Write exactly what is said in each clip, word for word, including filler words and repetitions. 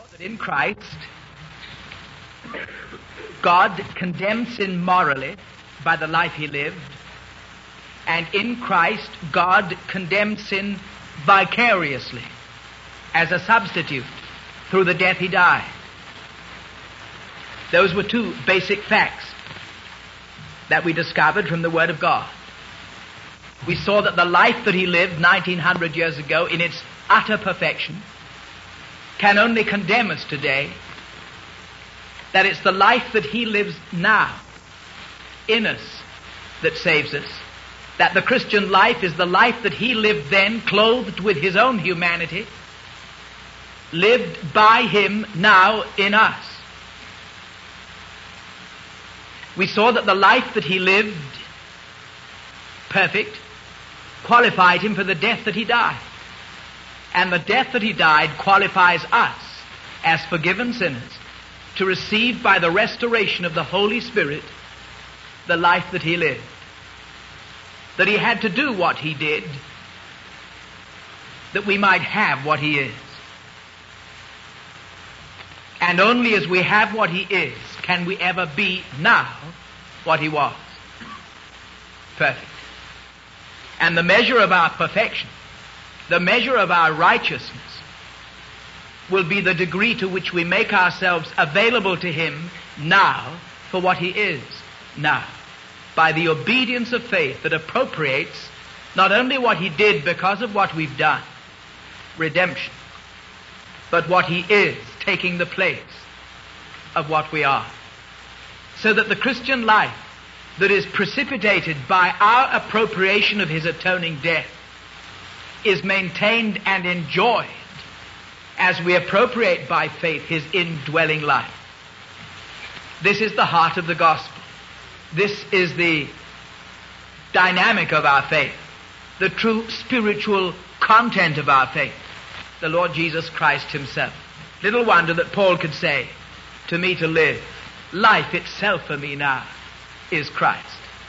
that in Christ, God condemned sin morally by the life he lived, and in Christ, God condemned sin vicariously as a substitute through the death he died. Those were two basic facts that we discovered from the Word of God. We saw that the life that he lived nineteen hundred years ago in its utter perfection can only condemn us today, that it's the life that he lives now in us that saves us, that the Christian life is the life that he lived then, clothed with his own humanity, lived by him now in us. We saw that the life that he lived, perfect, qualified him for the death that he died. And the death that he died qualifies us as forgiven sinners to receive by the restoration of the Holy Spirit the life that he lived. That he had to do what he did that we might have what he is. And only as we have what he is can we ever be now what he was. Perfect. And the measure of our perfection, the measure of our righteousness, will be the degree to which we make ourselves available to him now for what he is now, by the obedience of faith that appropriates not only what he did because of what we've done, redemption, but what he is, taking the place of what we are. So that the Christian life that is precipitated by our appropriation of his atoning death is maintained and enjoyed as we appropriate by faith his indwelling life. This is the heart of the gospel. This is the dynamic of our faith, the true spiritual content of our faith, the Lord Jesus Christ himself. Little wonder that Paul could say, "To me to live, life itself for me now is Christ."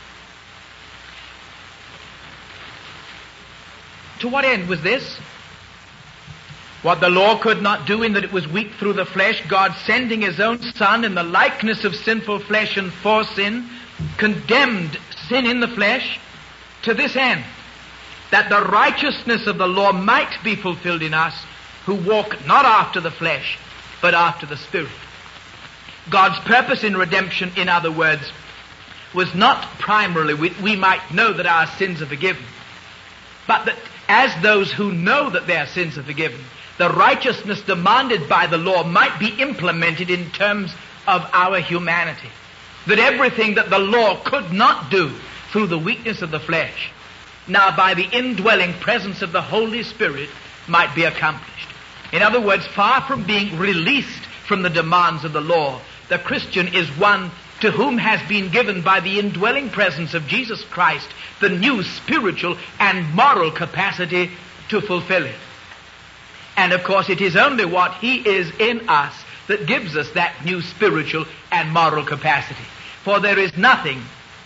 To what end was this? What the law could not do in that it was weak through the flesh, God sending his own Son in the likeness of sinful flesh and for sin, condemned sin in the flesh to this end, that the righteousness of the law might be fulfilled in us who walk not after the flesh, but after the Spirit. God's purpose in redemption, in other words, was not primarily we, we might know that our sins are forgiven, but that as those who know that their sins are forgiven, the righteousness demanded by the law might be implemented in terms of our humanity. That everything that the law could not do through the weakness of the flesh, now by the indwelling presence of the Holy Spirit might be accomplished. In other words, far from being released from the demands of the law, the Christian is one to whom has been given by the indwelling presence of Jesus Christ the new spiritual and moral capacity to fulfill it. And of course it is only what he is in us that gives us that new spiritual and moral capacity. For there is nothing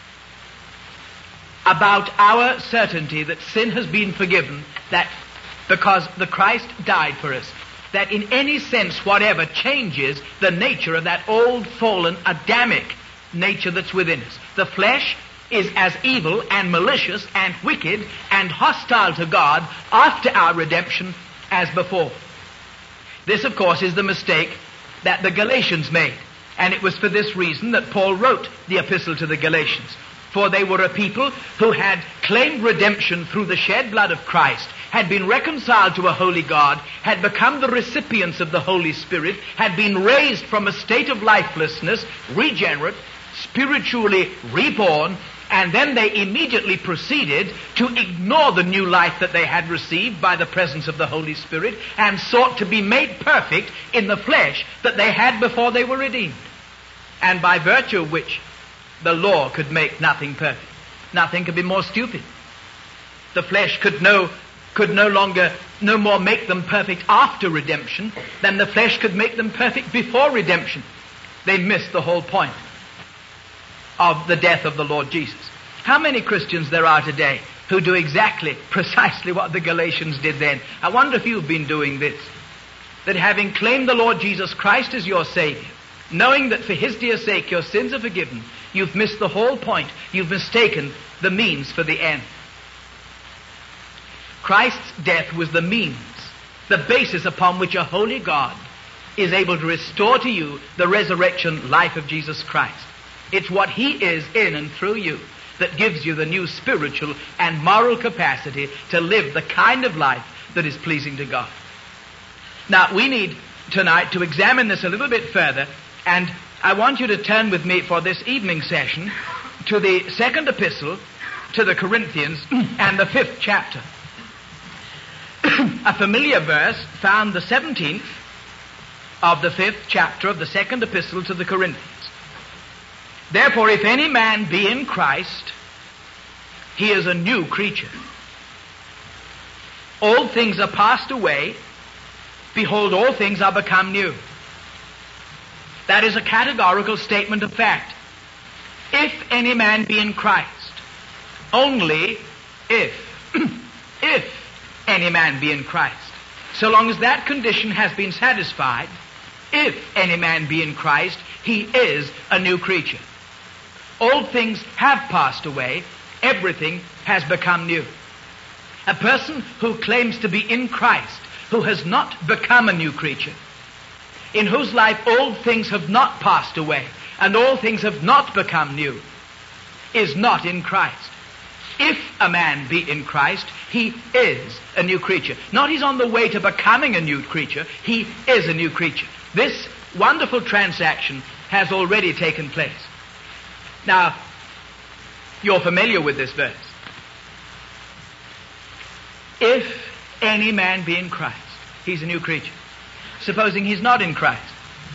about our certainty that sin has been forgiven, that because the Christ died for us, that in any sense whatever changes the nature of that old fallen Adamic nature that's within us. The flesh is as evil and malicious and wicked and hostile to God after our redemption as before. This, of course, is the mistake that the Galatians made. And it was for this reason that Paul wrote the epistle to the Galatians. For they were a people who had claimed redemption through the shed blood of Christ, had been reconciled to a holy God, had become the recipients of the Holy Spirit, had been raised from a state of lifelessness, regenerate, spiritually reborn, and then they immediately proceeded to ignore the new life that they had received by the presence of the Holy Spirit and sought to be made perfect in the flesh that they had before they were redeemed, and by virtue of which the law could make nothing perfect. Nothing could be more stupid. The flesh could no, could no longer, no more make them perfect after redemption than the flesh could make them perfect before redemption. They missed the whole point of the death of the Lord Jesus. How many Christians there are today who do exactly, precisely what the Galatians did then? I wonder if you've been doing this. that having claimed the Lord Jesus Christ as your Savior, knowing that for His dear sake your sins are forgiven, you've missed the whole point. You've mistaken the means for the end. Christ's death was the means, the basis upon which a holy God is able to restore to you the resurrection life of Jesus Christ. It's what He is in and through you that gives you the new spiritual and moral capacity to live the kind of life that is pleasing to God. Now, we need tonight to examine this a little bit further, and I want you to turn with me for this evening session to the second epistle to the Corinthians and the fifth chapter. A familiar verse found the seventeenth of the fifth chapter of the second epistle to the Corinthians. Therefore, if any man be in Christ, he is a new creature. Old things are passed away. Behold, all things are become new. That is a categorical statement of fact. If any man be in Christ, only if, if any man be in Christ. So long as that condition has been satisfied, if any man be in Christ, he is a new creature. Old things have passed away. Everything has become new. A person who claims to be in Christ, who has not become a new creature, in whose life old things have not passed away and all things have not become new, is not in Christ. If a man be in Christ, he is a new creature. Not he's on the way to becoming a new creature, he is a new creature. This wonderful transaction has already taken place. Now, you're familiar with this verse. If any man be in Christ, he's a new creature. Supposing he's not in Christ,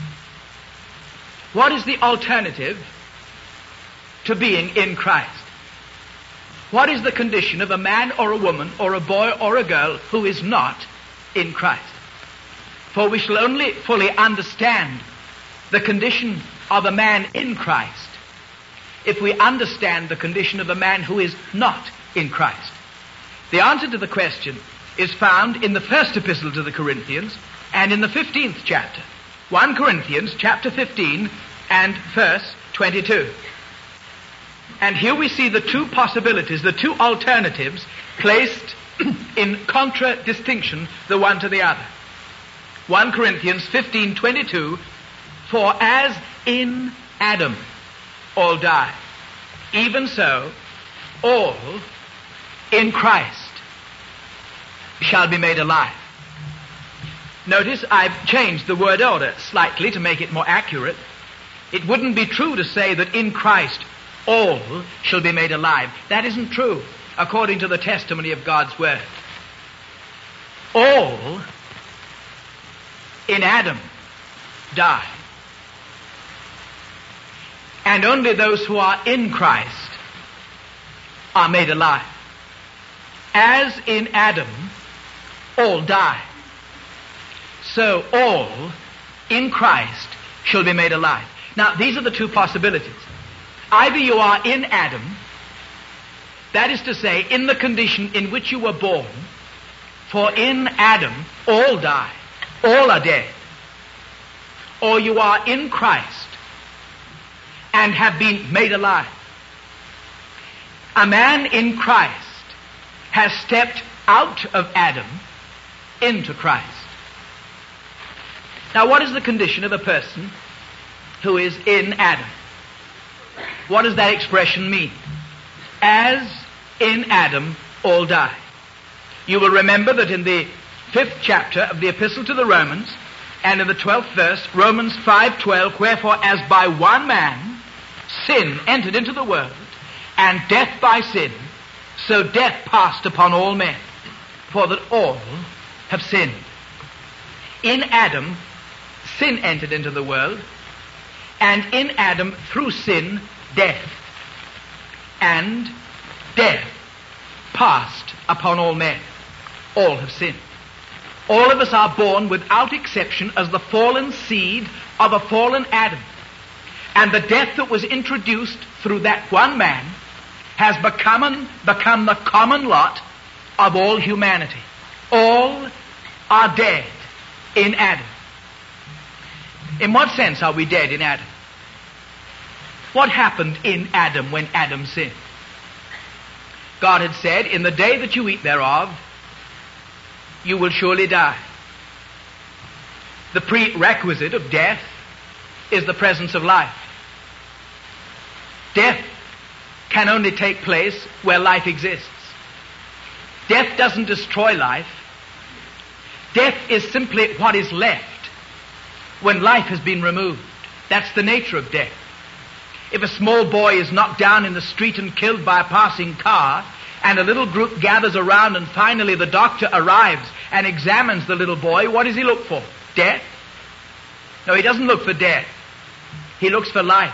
what is the alternative to being in Christ? What is the condition of a man or a woman or a boy or a girl who is not in Christ? For we shall only fully understand the condition of a man in Christ if we understand the condition of a man who is not in Christ. The answer to the question is found in the first epistle to the Corinthians and in the fifteenth chapter. First Corinthians chapter fifteen and verse twenty-two. And here we see the two possibilities, the two alternatives placed in contradistinction the one to the other. First Corinthians fifteen twenty-two, for as in Adam all die, even so all in Christ shall be made alive. Notice I've changed the word order slightly to make it more accurate. It wouldn't be true to say that in Christ all shall be made alive. That isn't true according to the testimony of God's word. All in Adam die. And only those who are in Christ are made alive. As in Adam, all die, so all in Christ shall be made alive. Now, these are the two possibilities. Either you are in Adam, that is to say, in the condition in which you were born, for in Adam all die, all are dead, or you are in Christ and have been made alive. A man in Christ has stepped out of Adam into Christ. Now, what is the condition of a person who is in Adam? What does that expression mean? As in Adam all die. You will remember that in the fifth chapter of the Epistle to the Romans and in the twelfth verse, Romans five twelve, wherefore as by one man sin entered into the world, and death by sin, so death passed upon all men, for that all have sinned. In Adam, sin entered into the world, and in Adam, through sin, death. And death passed upon all men. All have sinned. All of us are born without exception as the fallen seed of a fallen Adam. And the death that was introduced through that one man has become, become the common lot of all humanity. All are dead in Adam. In what sense are we dead in Adam? What happened in Adam when Adam sinned? God had said, in the day that you eat thereof, you will surely die. The prerequisite of death is the presence of life. Death can only take place where life exists. Death doesn't destroy life. Death is simply what is left when life has been removed. That's the nature of death. If a small boy is knocked down in the street and killed by a passing car, and a little group gathers around and finally the doctor arrives and examines the little boy, what does he look for? Death? No, he doesn't look for death. He looks for life.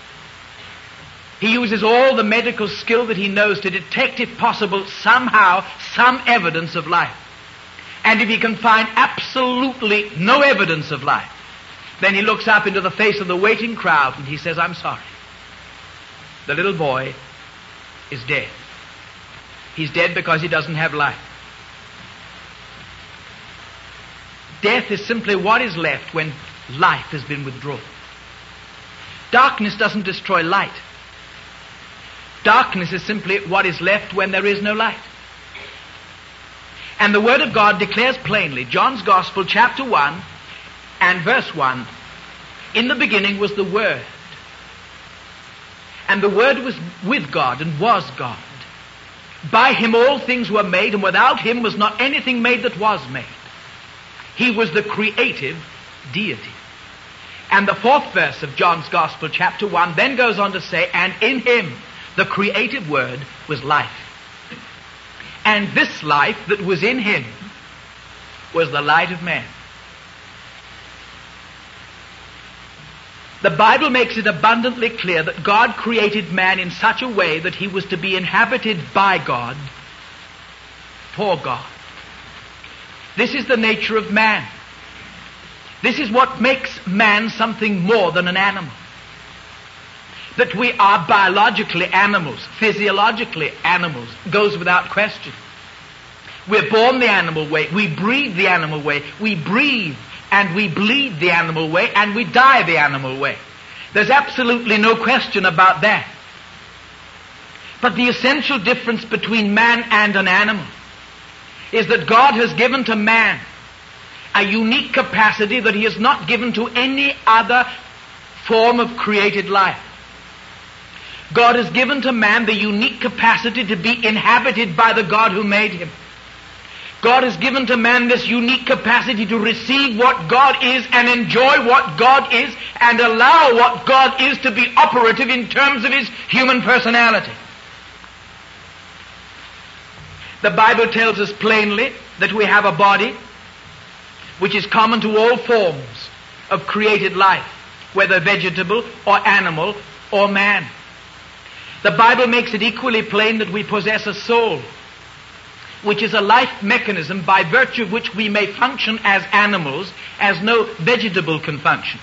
He uses all the medical skill that he knows to detect, if possible, somehow, some evidence of life. And if he can find absolutely no evidence of life, then he looks up into the face of the waiting crowd and he says, I'm sorry. The little boy is dead. He's dead because he doesn't have life. Death is simply what is left when life has been withdrawn. Darkness doesn't destroy light. Darkness is simply what is left when there is no light. And the Word of God declares plainly, John's Gospel, chapter one and verse one, in the beginning was the Word. And the Word was with God and was God. By Him all things were made, and without Him was not anything made that was made. He was the creative deity. And the fourth verse of John's Gospel, chapter one, then goes on to say, and in Him, the creative Word, was life. And this life that was in Him was the light of man. The Bible makes it abundantly clear that God created man in such a way that he was to be inhabited by God, for God. This is the nature of man. This is what makes man something more than an animal. That we are biologically animals, physiologically animals, goes without question. We're born the animal way, we breathe the animal way, we breathe and we bleed the animal way, and we die the animal way. There's absolutely no question about that. But the essential difference between man and an animal is that God has given to man a unique capacity that He has not given to any other form of created life. God has given to man the unique capacity to be inhabited by the God who made him. God has given to man this unique capacity to receive what God is and enjoy what God is and allow what God is to be operative in terms of His human personality. The Bible tells us plainly that we have a body which is common to all forms of created life, whether vegetable or animal or man. The Bible makes it equally plain that we possess a soul, which is a life mechanism by virtue of which we may function as animals as no vegetable can function.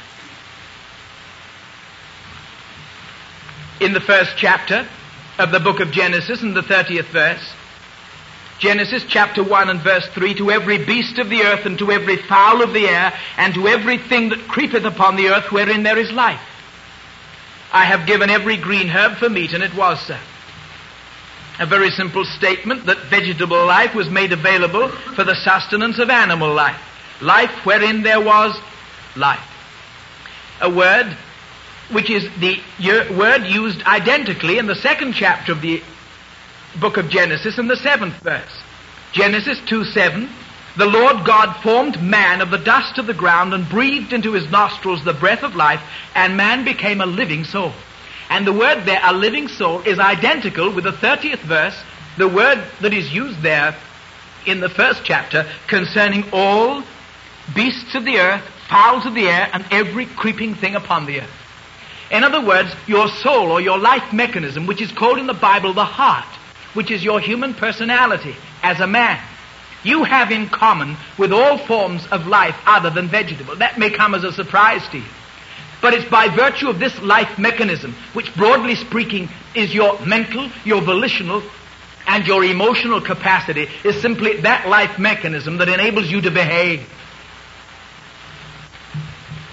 In the first chapter of the book of Genesis, in the thirtieth verse, Genesis chapter one and verse three, to every beast of the earth and to every fowl of the air and to everything that creepeth upon the earth wherein there is life, I have given every green herb for meat, and it was so. A very simple statement that vegetable life was made available for the sustenance of animal life. Life wherein there was life. A word which is the word used identically in the second chapter of the book of Genesis in the seventh verse. Genesis two seven, the Lord God formed man of the dust of the ground and breathed into his nostrils the breath of life, and man became a living soul. And the word there, a living soul, is identical with the thirtieth verse, the word that is used there in the first chapter concerning all beasts of the earth, fowls of the air, and every creeping thing upon the earth. In other words, your soul or your life mechanism, which is called in the Bible the heart, which is your human personality as a man, you have in common with all forms of life other than vegetable. That may come as a surprise to you. But it's by virtue of this life mechanism, which broadly speaking is your mental, your volitional, and your emotional capacity, is simply that life mechanism that enables you to behave.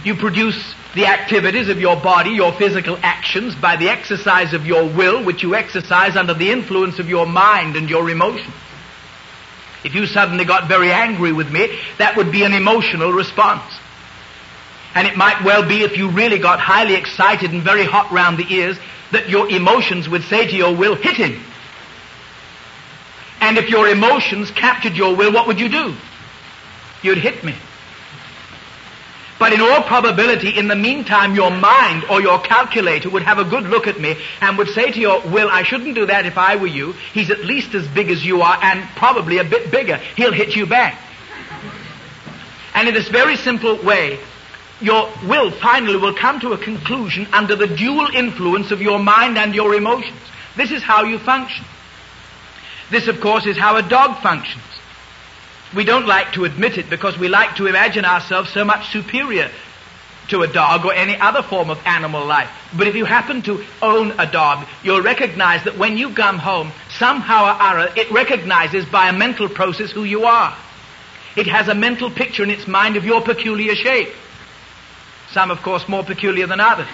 You produce the activities of your body, your physical actions, by the exercise of your will, which you exercise under the influence of your mind and your emotions. If you suddenly got very angry with me, that would be an emotional response. And it might well be, if you really got highly excited and very hot round the ears, that your emotions would say to your will, hit him. And if your emotions captured your will, what would you do? You'd hit me. But in all probability, in the meantime, your mind or your calculator would have a good look at me and would say to your will, I shouldn't do that if I were you. He's at least as big as you are and probably a bit bigger. He'll hit you back. And in this very simple way, your will finally will come to a conclusion under the dual influence of your mind and your emotions. This is how you function. This, of course, is how a dog functions. We don't like to admit it because we like to imagine ourselves so much superior to a dog or any other form of animal life. But if you happen to own a dog, you'll recognize that when you come home, somehow or other, it recognizes by a mental process who you are. It has a mental picture in its mind of your peculiar shape. Some, of course, more peculiar than others.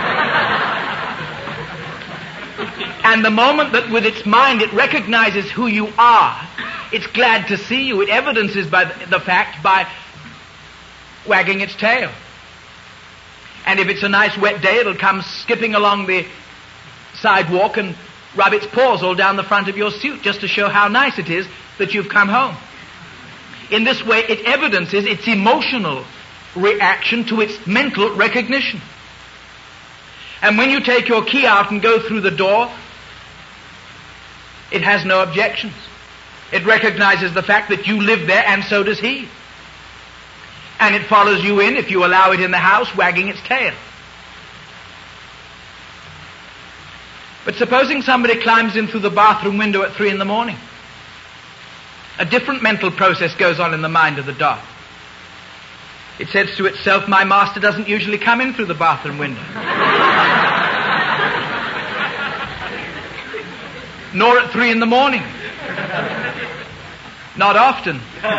And the moment that with its mind it recognizes who you are, it's glad to see you. It evidences by the fact by wagging its tail. And if it's a nice wet day, it'll come skipping along the sidewalk and rub its paws all down the front of your suit just to show how nice it is that you've come home. In this way, it evidences its emotional reaction to its mental recognition. And when you take your key out and go through the door, it has no objections. It recognizes the fact that you live there, and so does he. And it follows you in, if you allow it in the house, wagging its tail. But supposing somebody climbs in through the bathroom window at three in the morning. A different mental process goes on in the mind of the dog. It says to itself, my master doesn't usually come in through the bathroom window. Nor at three in the morning. Not often.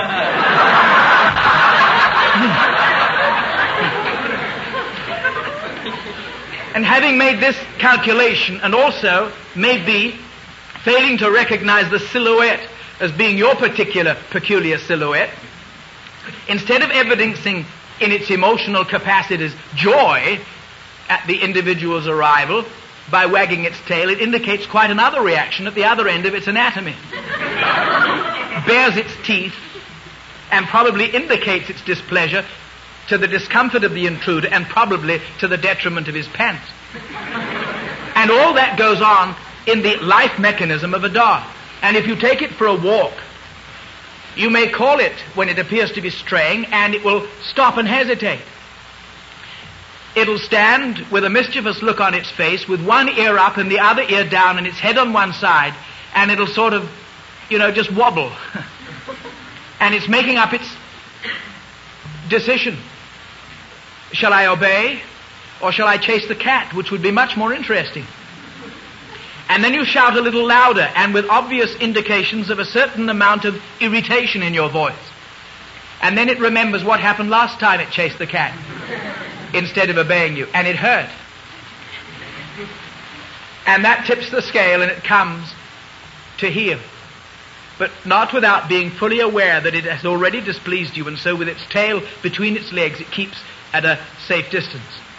And having made this calculation, and also, maybe, failing to recognize the silhouette as being your particular peculiar silhouette, instead of evidencing in its emotional capacities joy at the individual's arrival by wagging its tail, it indicates quite another reaction at the other end of its anatomy. Bares its teeth and probably indicates its displeasure to the discomfort of the intruder and probably to the detriment of his pants. And all that goes on in the life mechanism of a dog. And if you take it for a walk, you may call it when it appears to be straying, and it will stop and hesitate. It'll stand with a mischievous look on its face, with one ear up and the other ear down and its head on one side, and it'll sort of, you know, just wobble. And it's making up its decision. Shall I obey, or shall I chase the cat, which would be much more interesting? And then you shout a little louder, and with obvious indications of a certain amount of irritation in your voice. And then it remembers what happened last time it chased the cat, instead of obeying you, and it hurt. And that tips the scale, and it comes to heel. But not without being fully aware that it has already displeased you, and so with its tail between its legs, it keeps at a safe distance.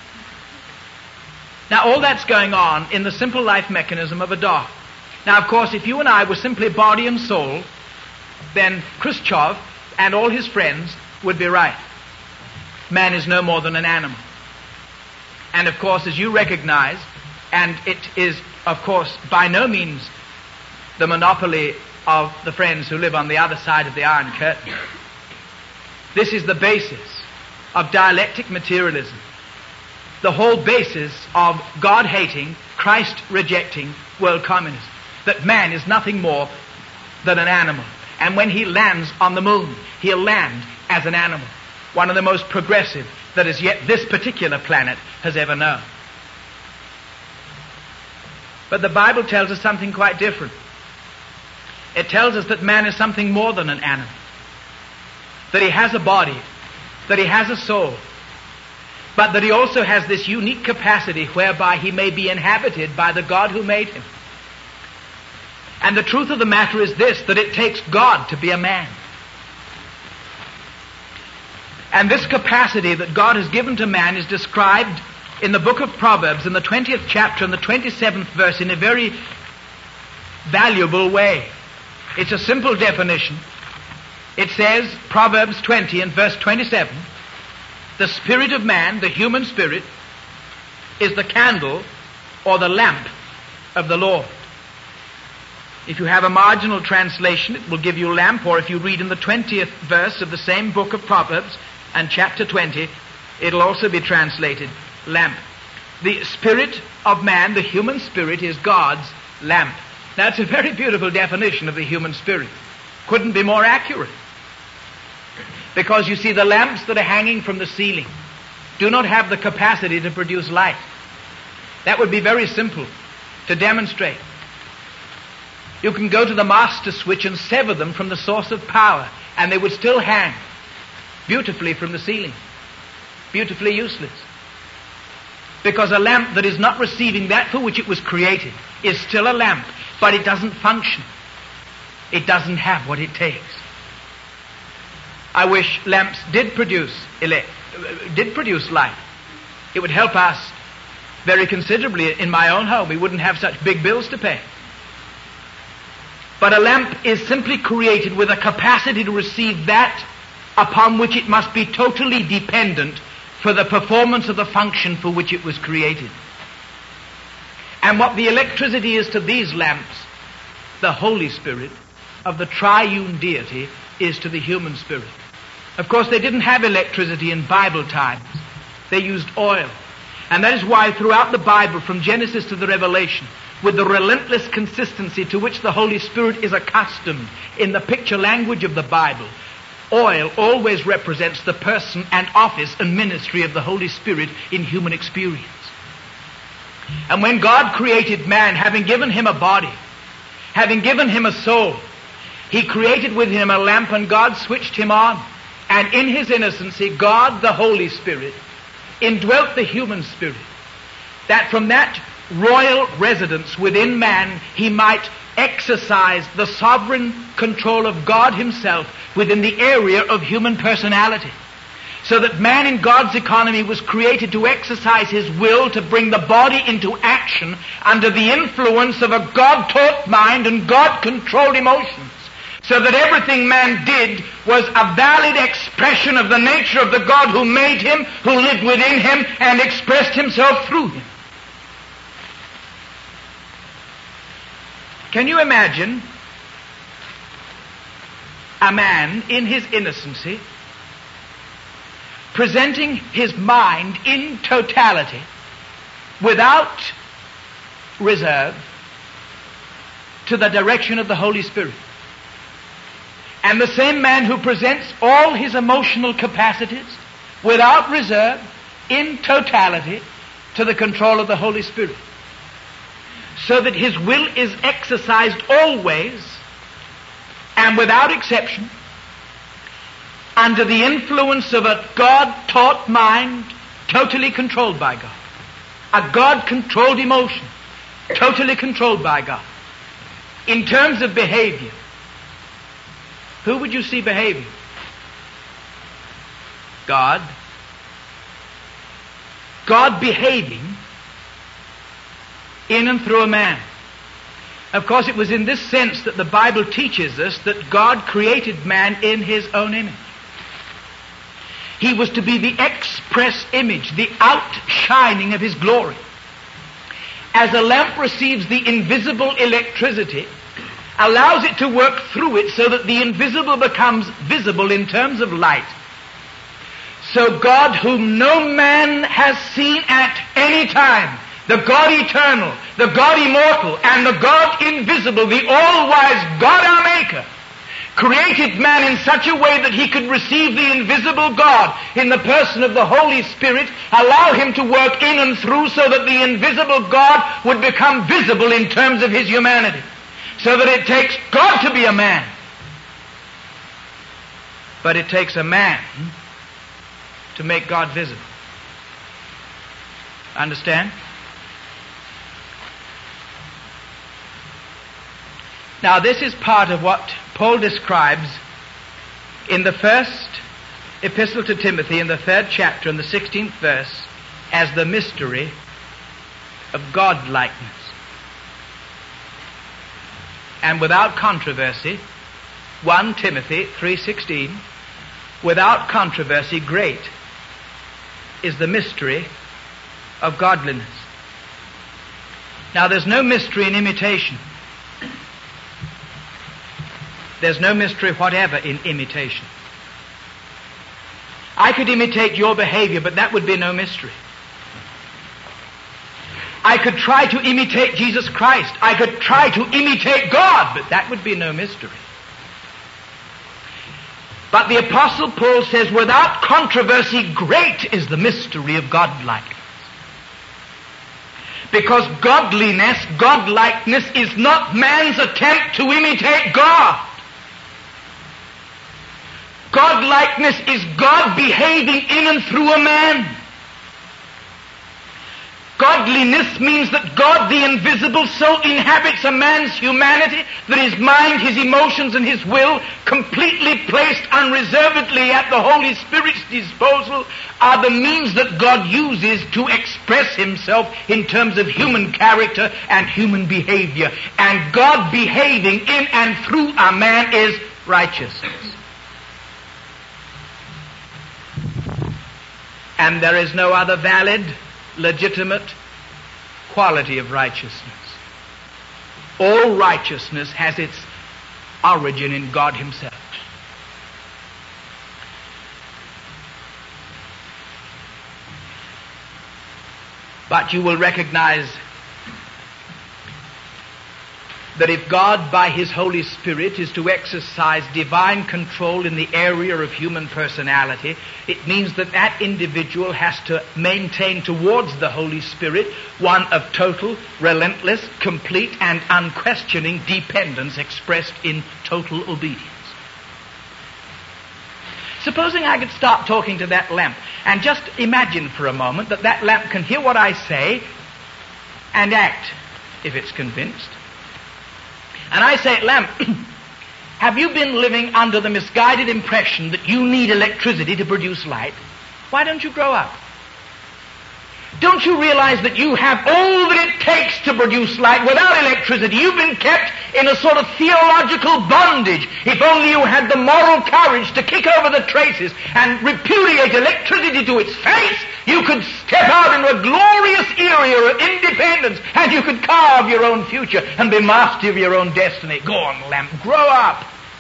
Now, all that's going on in the simple life mechanism of a dog. Now, of course, if you and I were simply body and soul, then Khrushchev and all his friends would be right. Man is no more than an animal. And, of course, as you recognize, and it is, of course, by no means the monopoly of the friends who live on the other side of the Iron Curtain. This is the basis of dialectic materialism. The whole basis of God-hating, Christ-rejecting world communism. That man is nothing more than an animal. And when he lands on the moon, he'll land as an animal. One of the most progressive that as yet this particular planet has ever known. But the Bible tells us something quite different. It tells us that man is something more than an animal. That he has a body. That he has a soul. but that he also has this unique capacity whereby he may be inhabited by the God who made him. And the truth of the matter is this, that it takes God to be a man. And this capacity that God has given to man is described in the book of Proverbs in the twentieth chapter and the twenty-seventh verse in a very valuable way. It's a simple definition. It says, Proverbs twenty and verse twenty-seven, the spirit of man, the human spirit, is the candle or the lamp of the Lord. If you have a marginal translation, it will give you lamp, or if you read in the twentieth verse of the same book of Proverbs and chapter twenty, it'll also be translated lamp. The spirit of man, the human spirit, is God's lamp. Now, it's a very beautiful definition of the human spirit. Couldn't be more accurate. Because you see, the lamps that are hanging from the ceiling do not have the capacity to produce light. That would be very simple to demonstrate. You can go to the master switch and sever them from the source of power, and they would still hang beautifully from the ceiling. Beautifully useless. Because a lamp that is not receiving that for which it was created is still a lamp, but it doesn't function. It doesn't have what it takes. I wish lamps did produce elect, did produce light. It would help us very considerably in my own home. We wouldn't have such big bills to pay. But a lamp is simply created with a capacity to receive that upon which it must be totally dependent for the performance of the function for which it was created. And what the electricity is to these lamps, the Holy Spirit of the triune deity is to the human spirit. Of course, they didn't have electricity in Bible times. They used oil. And that is why throughout the Bible, from Genesis to the Revelation, with the relentless consistency to which the Holy Spirit is accustomed in the picture language of the Bible, oil always represents the person and office and ministry of the Holy Spirit in human experience. And when God created man, having given him a body, having given him a soul, He created with him a lamp, and God switched him on. And in His innocency, God, the Holy Spirit, indwelt the human spirit, that from that royal residence within man, he might exercise the sovereign control of God Himself within the area of human personality. So that man in God's economy was created to exercise his will to bring the body into action under the influence of a God-taught mind and God-controlled emotions. So that everything man did was a valid expression of the nature of the God who made him, who lived within him, and expressed Himself through him. Can you imagine a man in his innocency presenting his mind in totality, without reserve, to the direction of the Holy Spirit? And the same man who presents all his emotional capacities, without reserve, in totality, to the control of the Holy Spirit. So that his will is exercised always, and without exception, under the influence of a God-taught mind, totally controlled by God. A God-controlled emotion, totally controlled by God. In terms of behavior, who would you see behaving? God. God behaving in and through a man. Of course, it was in this sense that the Bible teaches us that God created man in His own image. He was to be the express image, the outshining of His glory. As a lamp receives the invisible electricity, allows it to work through it so that the invisible becomes visible in terms of light. So God, whom no man has seen at any time, the God eternal, the God immortal, and the God invisible, the all-wise God our Maker, created man in such a way that he could receive the invisible God in the person of the Holy Spirit, allow Him to work in and through so that the invisible God would become visible in terms of His humanity. So that it takes God to be a man. But it takes a man to make God visible. Understand? Now, this is part of what Paul describes in the first epistle to Timothy, in the third chapter, in the sixteenth verse, as the mystery of God-likeness. And without controversy, First Timothy three sixteen, without controversy, great is the mystery of godliness. Now, there's no mystery in imitation. There's no mystery whatever in imitation. I could imitate your behavior, but that would be no mystery. I could try to imitate Jesus Christ. I could try to imitate God, but that would be no mystery. But the Apostle Paul says, without controversy, great is the mystery of godlikeness. Because godliness, godlikeness, is not man's attempt to imitate God. Godlikeness is God behaving in and through a man. Godliness means that God, the invisible, so inhabits a man's humanity that his mind, his emotions, and his will, completely placed unreservedly at the Holy Spirit's disposal, are the means that God uses to express himself in terms of human character and human behavior. And God behaving in and through a man is righteousness. And there is no other valid, legitimate quality of righteousness. All righteousness has its origin in God himself. But you will recognize that if God, by his Holy Spirit, is to exercise divine control in the area of human personality, it means that that individual has to maintain towards the Holy Spirit one of total, relentless, complete, and unquestioning dependence expressed in total obedience. Supposing I could start talking to that lamp, and just imagine for a moment that that lamp can hear what I say and act if it's convinced. And I say, lamp, have you been living under the misguided impression that you need electricity to produce light? Why don't you grow up? Don't you realize that you have all that it takes to produce light without electricity? You've been kept in a sort of theological bondage. If only you had the moral courage to kick over the traces and repudiate electricity to its face, you could step out into a glorious area of independence, and you could carve your own future and be master of your own destiny. Go on, lamp, grow up.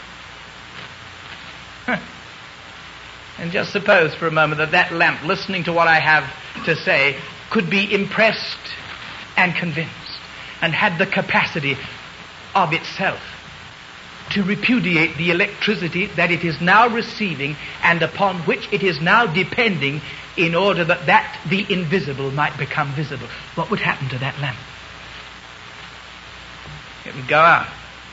Huh. And just suppose for a moment that that lamp, listening to what I have to say, could be impressed and convinced and had the capacity of itself to repudiate the electricity that it is now receiving and upon which it is now depending in order that that the invisible might become visible. What would happen to that lamp? It would go out.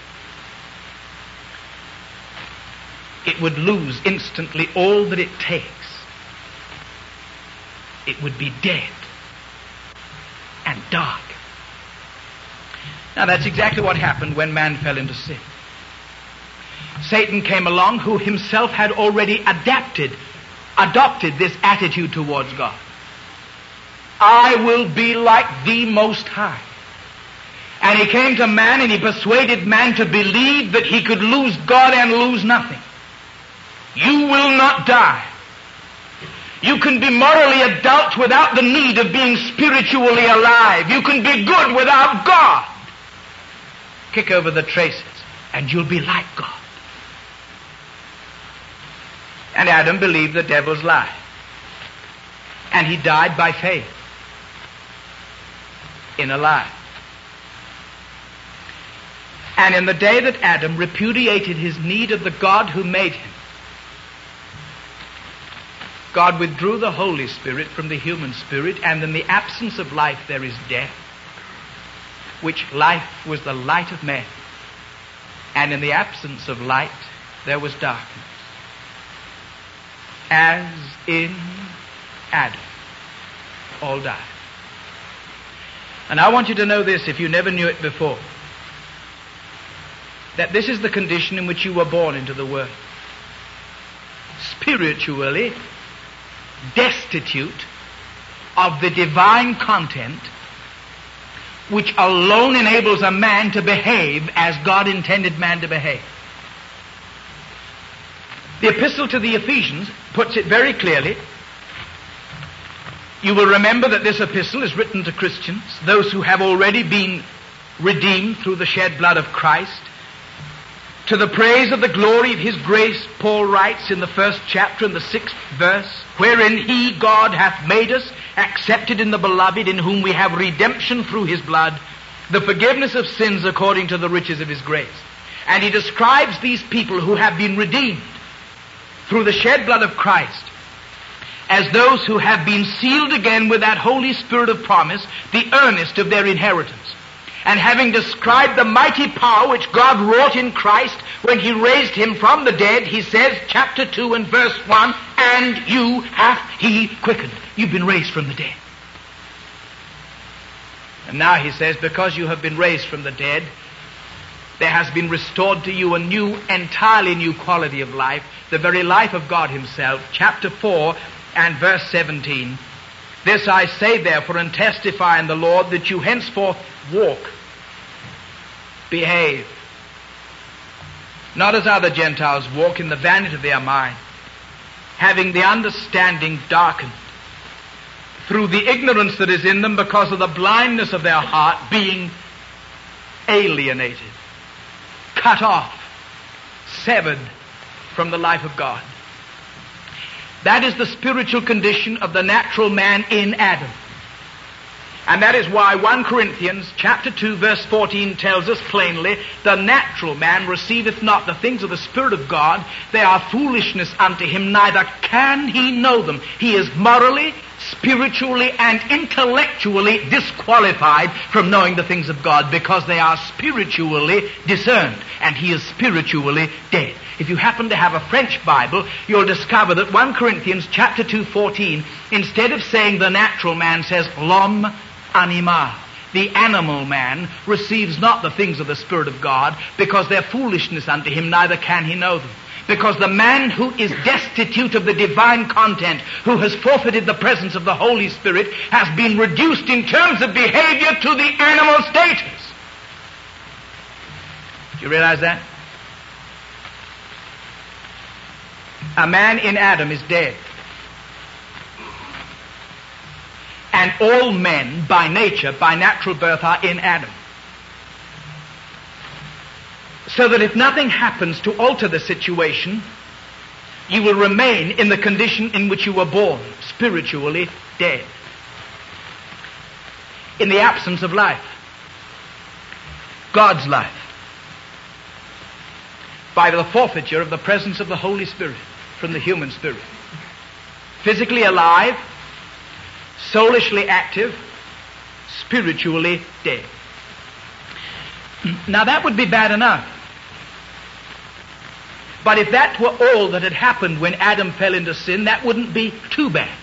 It would lose instantly all that it takes. It would be dead and dark. Now that's exactly what happened when man fell into sin. Satan came along, who himself had already adapted, adopted this attitude towards God. I will be like the Most High. And he came to man and he persuaded man to believe that he could lose God and lose nothing. You will not die. You can be morally adult without the need of being spiritually alive. You can be good without God. Kick over the traces and you'll be like God. And Adam believed the devil's lie. And he died by faith in a lie. And in the day that Adam repudiated his need of the God who made him, God withdrew the Holy Spirit from the human spirit, and in the absence of life there is death, which life was the light of men. And in the absence of light there was darkness. As in Adam, all died. And I want you to know this, if you never knew it before, that this is the condition in which you were born into the world. Spiritually destitute of the divine content which alone enables a man to behave as God intended man to behave. The epistle to the Ephesians puts it very clearly. You will remember that this epistle is written to Christians, those who have already been redeemed through the shed blood of Christ. To the praise of the glory of His grace, Paul writes in the first chapter in the sixth verse, wherein He, God, hath made us accepted in the beloved, in whom we have redemption through His blood, the forgiveness of sins according to the riches of His grace. And he describes these people who have been redeemed through the shed blood of Christ as those who have been sealed again with that Holy Spirit of promise, the earnest of their inheritance. And having described the mighty power which God wrought in Christ when He raised Him from the dead, he says, chapter two and verse one, and you hath He quickened. You've been raised from the dead. And now he says, because you have been raised from the dead, there has been restored to you a new, entirely new quality of life, the very life of God Himself. Chapter four and verse seventeen. This I say therefore and testify in the Lord, that you henceforth walk, behave, not as other Gentiles walk, in the vanity of their mind, having the understanding darkened, through the ignorance that is in them because of the blindness of their heart, being alienated, cut off, severed from the life of God. That is the spiritual condition of the natural man in Adam. And that is why First Corinthians chapter two verse fourteen tells us plainly, the natural man receiveth not the things of the Spirit of God, they are foolishness unto him, neither can he know them. He is morally, spiritually, and intellectually disqualified from knowing the things of God, because they are spiritually discerned, and he is spiritually dead. If you happen to have a French Bible, you'll discover that First Corinthians chapter two fourteen, instead of saying the natural man, says l'homme animal. The animal man receives not the things of the Spirit of God, because they're foolishness unto him, neither can he know them. Because the man who is destitute of the divine content, who has forfeited the presence of the Holy Spirit, has been reduced in terms of behavior to the animal status. Do you realize that? A man in Adam is dead. And all men, by nature, by natural birth, are in Adam. So that if nothing happens to alter the situation, you will remain in the condition in which you were born, spiritually dead, in the absence of life, God's life, by the forfeiture of the presence of the Holy Spirit from the human spirit. Physically alive, soulishly active, spiritually dead. Now that would be bad enough. But if that were all that had happened when Adam fell into sin, that wouldn't be too bad.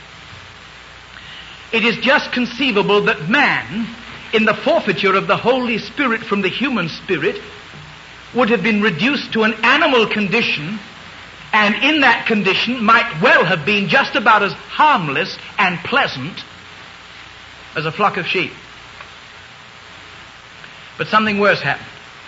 It is just conceivable that man, in the forfeiture of the Holy Spirit from the human spirit, would have been reduced to an animal condition, and in that condition might well have been just about as harmless and pleasant as a flock of sheep. But something worse happened.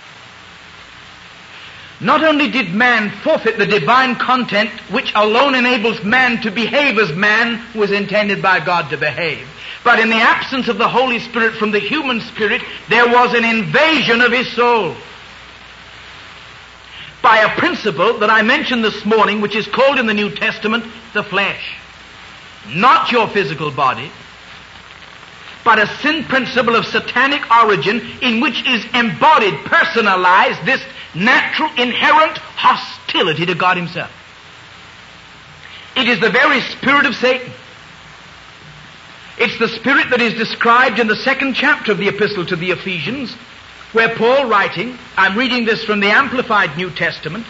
Not only did man forfeit the divine content which alone enables man to behave as man was intended by God to behave, but in the absence of the Holy Spirit from the human spirit, there was an invasion of his soul by a principle that I mentioned this morning, which is called in the New Testament the flesh. Not your physical body, but a sin principle of satanic origin in which is embodied, personalized, this natural, inherent hostility to God Himself. It is the very spirit of Satan. It's the spirit that is described in the second chapter of the Epistle to the Ephesians, where Paul writing, I'm reading this from the Amplified New Testament,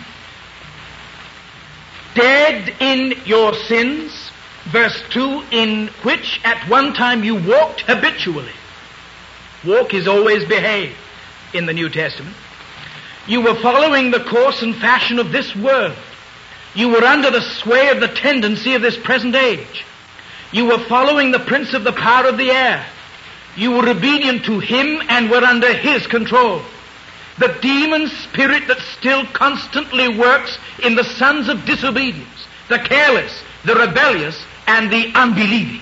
dead in your sins, verse two, in which at one time you walked habitually. Walk is always behave in the New Testament. You were following the course and fashion of this world. You were under the sway of the tendency of this present age. You were following the prince of the power of the air. You were obedient to him and were under his control. The demon spirit that still constantly works in the sons of disobedience, the careless, the rebellious, and the unbelieving.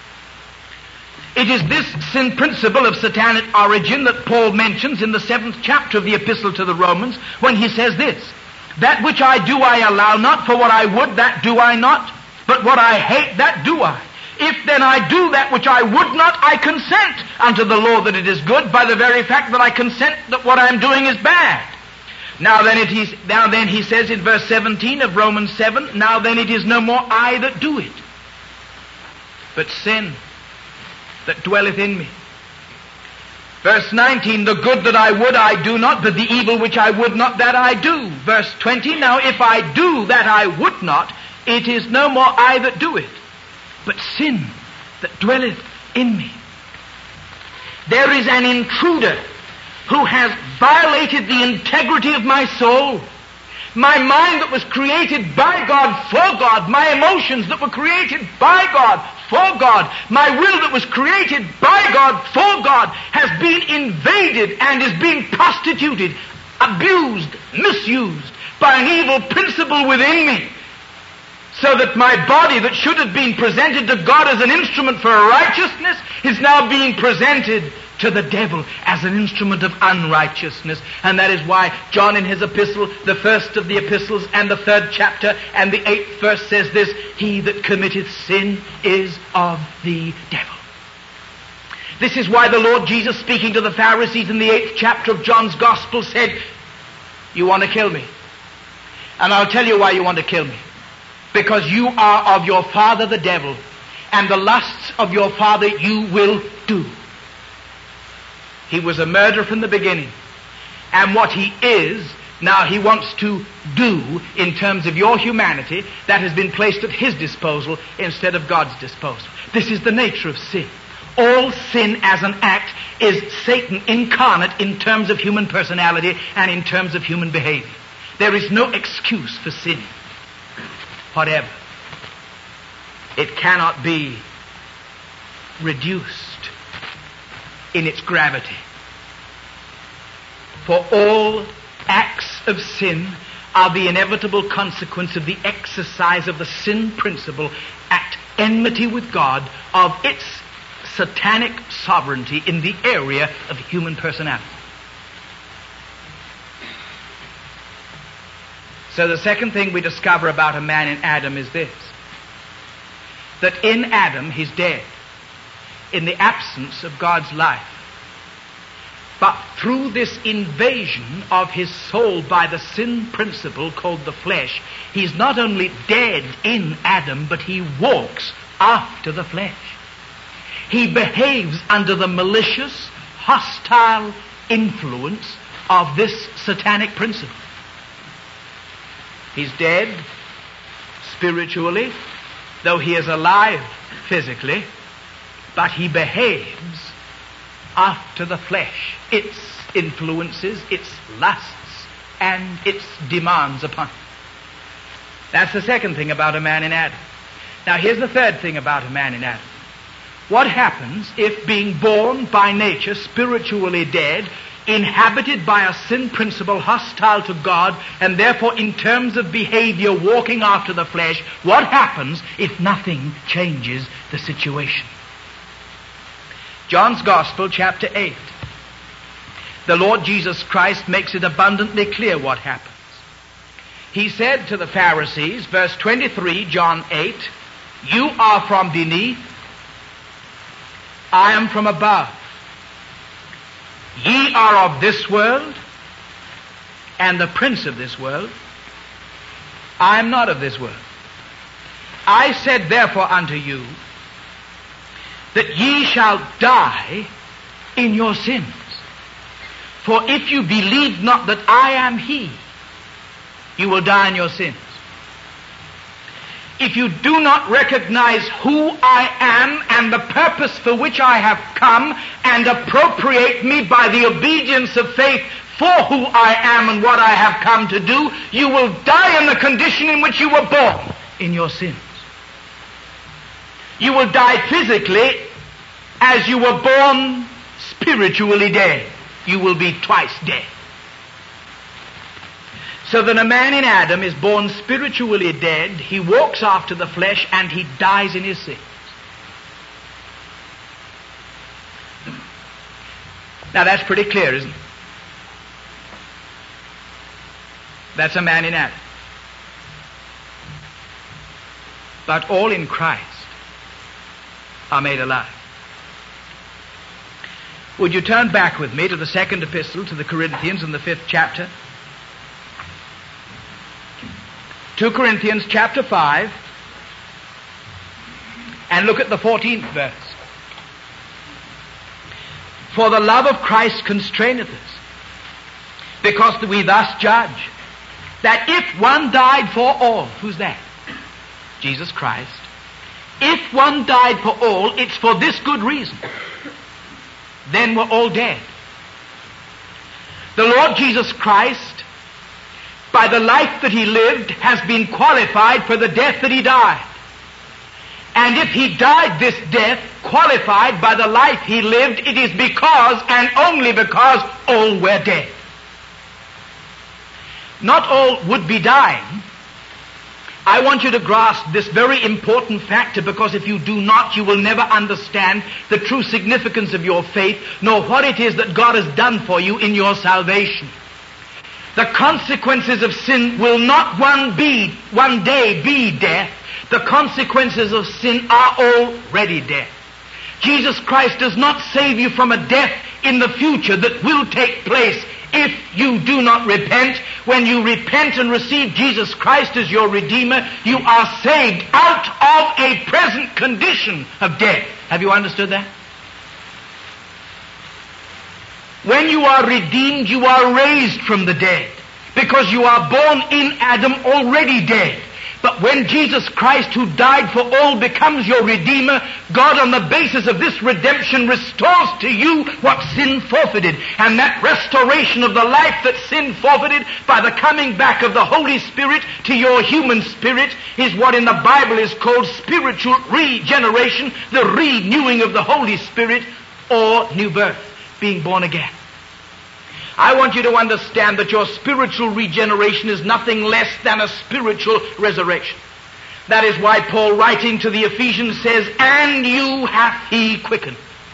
It is this sin principle of satanic origin that Paul mentions in the seventh chapter of the Epistle to the Romans when he says this, that which I do I allow not, for what I would that do I not, but what I hate that do I. If then I do that which I would not, I consent unto the law that it is good, by the very fact that I consent that what I am doing is bad. Now then, it is, now then he says in verse seventeen of Romans seven, now then it is no more I that do it, but sin that dwelleth in me. Verse nineteen, the good that I would I do not, but the evil which I would not that I do. Verse twenty, now if I do that I would not, it is no more I that do it, but sin that dwelleth in me. There is an intruder who has violated the integrity of my soul. My mind that was created by God, for God, my emotions that were created by God, for God, my will that was created by God, for God, has been invaded and is being prostituted, abused, misused by an evil principle within me. So that my body that should have been presented to God as an instrument for righteousness is now being presented to the devil as an instrument of unrighteousness. And that is why John in his epistle, the first of the epistles and the third chapter and the eighth verse says this, he that committeth sin is of the devil. This is why the Lord Jesus, speaking to the Pharisees in the eighth chapter of John's Gospel, said, you want to kill me. And I'll tell you why you want to kill me. Because you are of your father the devil, and the lusts of your father you will do. He was a murderer from the beginning. And what he is, now he wants to do in terms of your humanity, that has been placed at his disposal instead of God's disposal. This is the nature of sin. All sin as an act is Satan incarnate in terms of human personality and in terms of human behavior. There is no excuse for sin. Whatever. It cannot be reduced in its gravity. For all acts of sin are the inevitable consequence of the exercise of the sin principle at enmity with God of its satanic sovereignty in the area of human personality. So the second thing we discover about a man in Adam is this, that in Adam he's dead, in the absence of God's life. But through this invasion of his soul by the sin principle called the flesh, he's not only dead in Adam, but he walks after the flesh. He behaves under the malicious, hostile influence of this satanic principle. He's dead spiritually, though he is alive physically, but he behaves after the flesh, its influences, its lusts, and its demands upon him. That's the second thing about a man in Adam. Now here's the third thing about a man in Adam. What happens if, being born by nature spiritually dead, inhabited by a sin principle hostile to God, and therefore in terms of behavior walking after the flesh, what happens if nothing changes the situation? John's Gospel, chapter eight. The Lord Jesus Christ makes it abundantly clear what happens. He said to the Pharisees, verse twenty-three, John eight, you are from beneath, I am from above. Ye are of this world, and the prince of this world. I am not of this world. I said therefore unto you, that ye shall die in your sins. For if you believe not that I am he, you will die in your sins. if you do not recognize who I am and the purpose for which I have come and appropriate me by the obedience of faith for who I am and what I have come to do, you will die in the condition in which you were born, in your sins. You will die physically as you were born spiritually dead. You will be twice dead. So that a man in Adam is born spiritually dead, he walks after the flesh, and he dies in his sins. Now that's pretty clear, isn't it? That's a man in Adam. But all in Christ are made alive. Would you turn back with me to the second epistle to the Corinthians in the fifth chapter? Second Corinthians chapter five, and look at the fourteenth verse. For the love of Christ constraineth us, because we thus judge, that if one died for all, who's that? Jesus Christ. If one died for all, it's for this good reason. Then we're all dead. The Lord Jesus Christ, by the life that he lived, has been qualified for the death that he died. And if he died this death, qualified by the life he lived, it is because and only because all were dead. Not all would be dying. I want you to grasp this very important factor, because if you do not, you will never understand the true significance of your faith, nor what it is that God has done for you in your salvation. The consequences of sin will not one be, one day be death. The consequences of sin are already death. Jesus Christ does not save you from a death in the future that will take place if you do not repent. When you repent and receive Jesus Christ as your Redeemer, you are saved out of a present condition of death. Have you understood that? When you are redeemed, you are raised from the dead, because you are born in Adam already dead. But when Jesus Christ, who died for all, becomes your Redeemer, God, on the basis of this redemption, restores to you what sin forfeited. And that restoration of the life that sin forfeited by the coming back of the Holy Spirit to your human spirit is what in the Bible is called spiritual regeneration, the renewing of the Holy Spirit, or new birth, being born again. I want you to understand that your spiritual regeneration is nothing less than a spiritual resurrection. That is why Paul, writing to the Ephesians, says, "And you hath he quickened."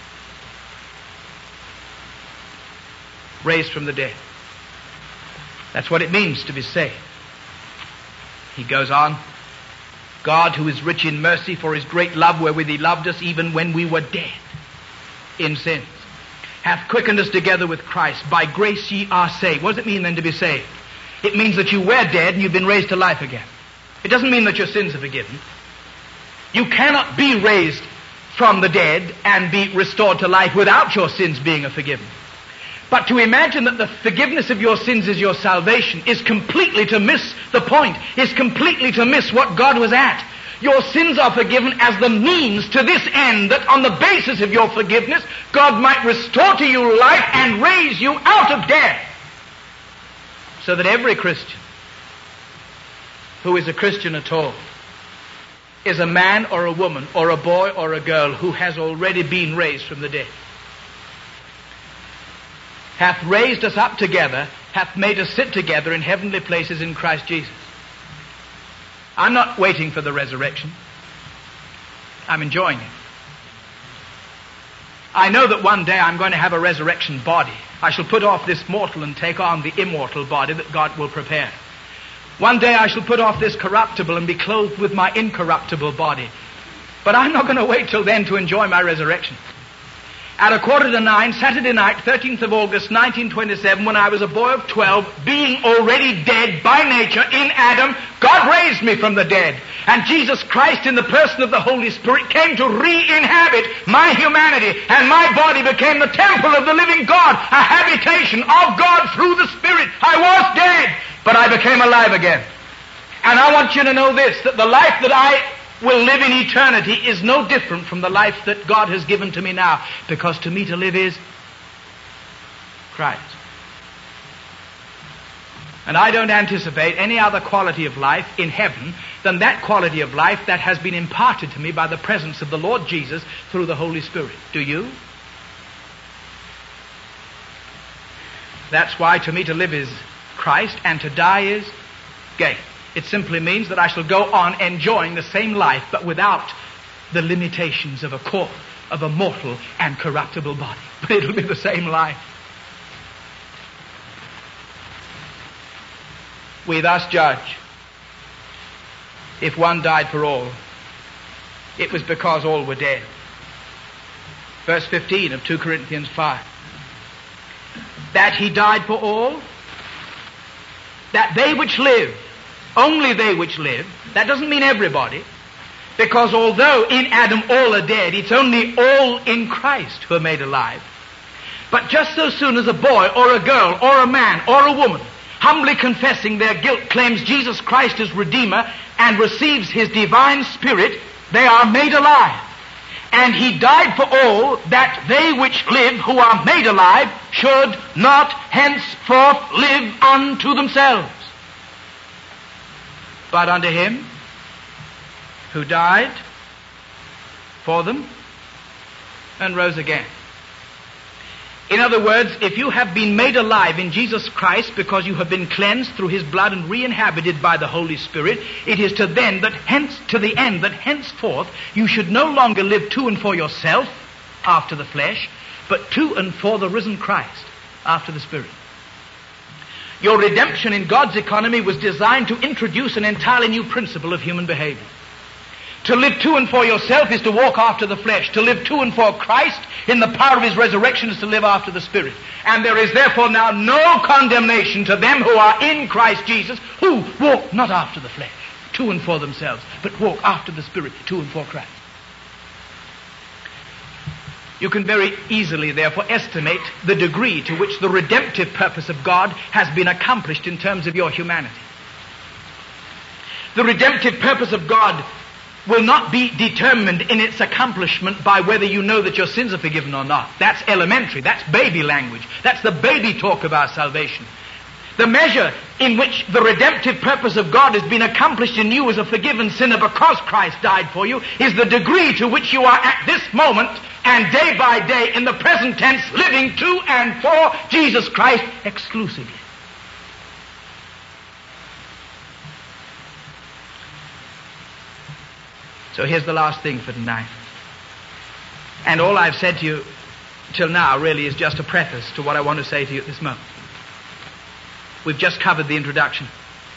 Raised from the dead. That's what it means to be saved. He goes on, "God, who is rich in mercy, for his great love wherewith he loved us, even when we were dead in sins, hath quickened us together with Christ. By grace ye are saved." What does it mean then to be saved? It means that you were dead and you've been raised to life again. It doesn't mean that your sins are forgiven. You cannot be raised from the dead and be restored to life without your sins being forgiven. But to imagine that the forgiveness of your sins is your salvation is completely to miss the point, is completely to miss what God was at. Your sins are forgiven as the means to this end, that on the basis of your forgiveness, God might restore to you life and raise you out of death. So that every Christian who is a Christian at all is a man or a woman or a boy or a girl who has already been raised from the dead. Hath raised us up together, hath made us sit together in heavenly places in Christ Jesus. I'm not waiting for the resurrection. I'm enjoying it. I know that one day I'm going to have a resurrection body. I shall put off this mortal and take on the immortal body that God will prepare. One day I shall put off this corruptible and be clothed with my incorruptible body. But I'm not going to wait till then to enjoy my resurrection. At a quarter to nine, Saturday night, thirteenth of August, nineteen twenty-seven, when I was a boy of twelve, being already dead by nature in Adam, God raised me from the dead. And Jesus Christ, in the person of the Holy Spirit, came to re-inhabit my humanity. And my body became the temple of the living God, a habitation of God through the Spirit. I was dead, but I became alive again. And I want you to know this, that the life that I will live in eternity is no different from the life that God has given to me now, because to me to live is Christ. And I don't anticipate any other quality of life in heaven than that quality of life that has been imparted to me by the presence of the Lord Jesus through the Holy Spirit. Do you? That's why to me to live is Christ and to die is gain. It simply means that I shall go on enjoying the same life, but without the limitations of a corp, of a mortal and corruptible body. But it'll be the same life. We thus judge. If one died for all, it was because all were dead. Verse fifteen of two Corinthians five. That he died for all, that they which live, only they which live, that doesn't mean everybody, because although in Adam all are dead, it's only all in Christ who are made alive. But just so soon as a boy or a girl or a man or a woman, humbly confessing their guilt, claims Jesus Christ as Redeemer and receives His divine Spirit, they are made alive. And He died for all, that they which live, who are made alive, should not henceforth live unto themselves, but unto Him who died for them and rose again. In other words, if you have been made alive in Jesus Christ because you have been cleansed through His blood and re-inhabited by the Holy Spirit, it is to then that hence to the end that henceforth you should no longer live to and for yourself after the flesh, but to and for the risen Christ after the Spirit. Your redemption in God's economy was designed to introduce an entirely new principle of human behavior. To live to and for yourself is to walk after the flesh. To live to and for Christ in the power of His resurrection is to live after the Spirit. And there is therefore now no condemnation to them who are in Christ Jesus, who walk not after the flesh, to and for themselves, but walk after the Spirit, to and for Christ. You can very easily, therefore, estimate the degree to which the redemptive purpose of God has been accomplished in terms of your humanity. The redemptive purpose of God will not be determined in its accomplishment by whether you know that your sins are forgiven or not. That's elementary. That's baby language. That's the baby talk of our salvation. The measure in which the redemptive purpose of God has been accomplished in you as a forgiven sinner because Christ died for you is the degree to which you are at this moment and day by day in the present tense living to and for Jesus Christ exclusively. So here's the last thing for tonight. And all I've said to you till now really is just a preface to what I want to say to you at this moment. We've just covered the introduction.